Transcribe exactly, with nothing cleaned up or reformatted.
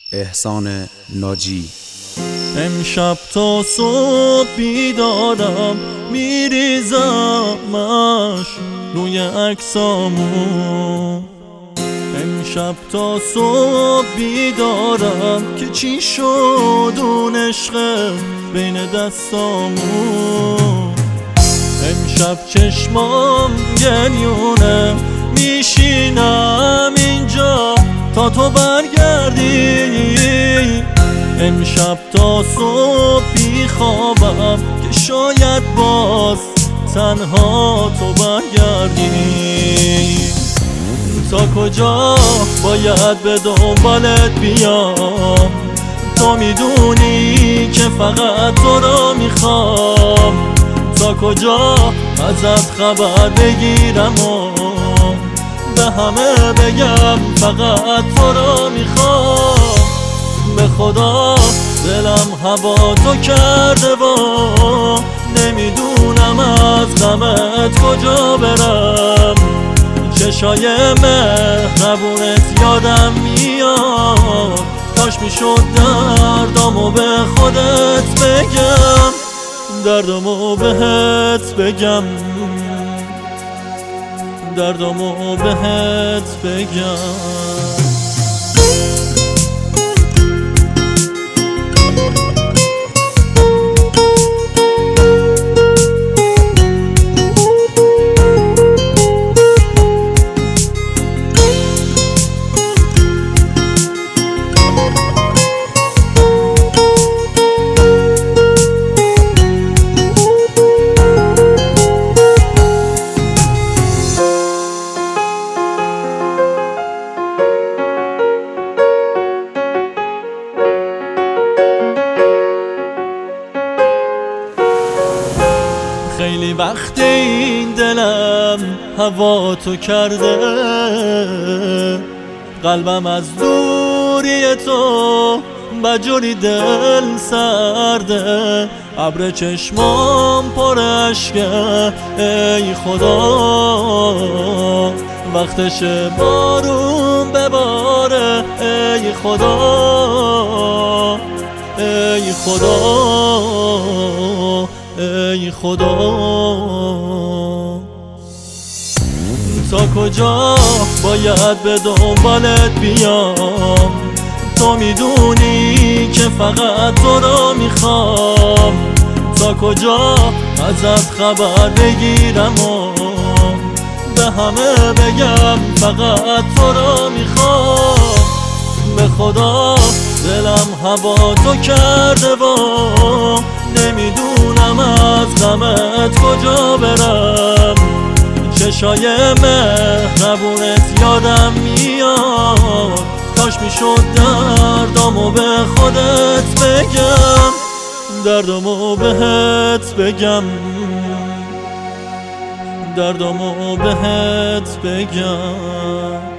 احسان ناجی. امشب تا صبح بیدارم میریزمش روی عکسامون. امشب تا صبح بیدارم که چی شد اون عشق بین دستامون. امشب چشمام گریونه میشینم اینجا تا تو برگردی. امشب تا صبح بیخوابم که شاید باز تنها تو برگردی. تا کجا باید به دنبالت بیام؟ تو میدونی که فقط تو را میخوام. تا کجا ازت خبر بگیرم و به همه بگم فقط تو را میخوام. به خدا دلم هوا تو کرده و نمیدونم از غمت کجا برم. چشای مهربونت یادم میاد، کاش میشد دردامو به خودت بگم، دردامو بهت بگم، دردامو بهت بگم. خیلی وقت این دلم هوا تو کرده، قلبم از دوری تو بجوری دل سرده. ابر چشمام پر اشکه ای خدا، وقتش بارون بباره ای خدا، ای خدا، ای خدا. تا کجا باید به دنبالت بیام؟ تو میدونی که فقط تو را میخوام. تا کجا ازت خبر بگیرم و به همه بگم فقط تو را میخوام. به خدا دلم هوا تو کرده و نمیدونم از غمت کجا برم. چشای مهربونت یادم میاد، کاش میشد دردامو به خودت بگم، دردامو بهت بگم، دردامو بهت بگم.